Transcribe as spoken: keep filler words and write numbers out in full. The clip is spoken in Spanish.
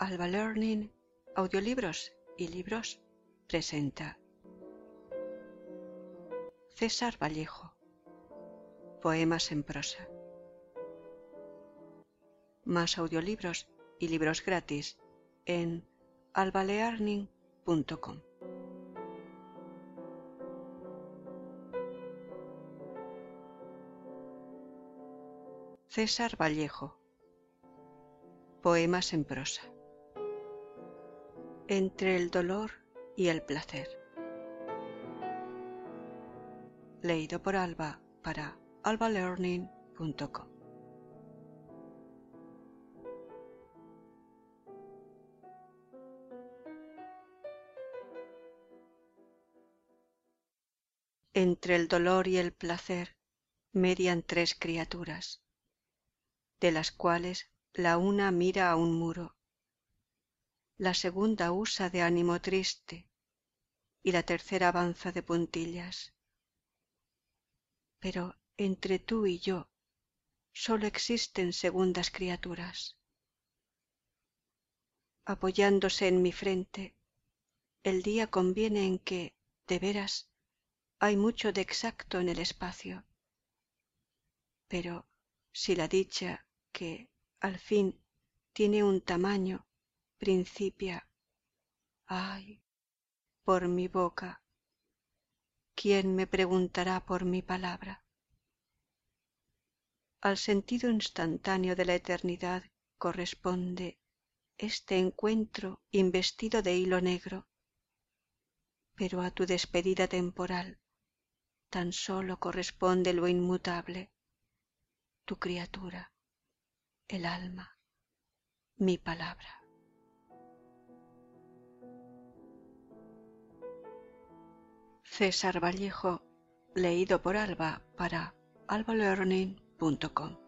Alba Learning, Audiolibros y Libros presenta César Vallejo, Poemas en prosa. Más audiolibros y libros gratis en alba learning punto com. César Vallejo, Poemas en prosa. Entre el dolor y el placer. Leído por Alba para alba learning punto com. Entre el dolor y el placer median tres criaturas, de las cuales la una mira a un muro, la segunda usa de ánimo triste y la tercera avanza de puntillas. Pero entre tú y yo sólo existen segundas criaturas. Apoyándose en mi frente, el día conviene en que, de veras, hay mucho de exacto en el espacio. Pero si la dicha, que, al fin, tiene un tamaño, principia, ay, por mi boca, ¿quién me preguntará por mi palabra? Al sentido instantáneo de la eternidad corresponde este encuentro investido de hilo negro, pero a tu despedida temporal tan sólo corresponde lo inmutable, tu criatura, el alma, mi palabra. César Vallejo, leído por Alba para alba learning punto com.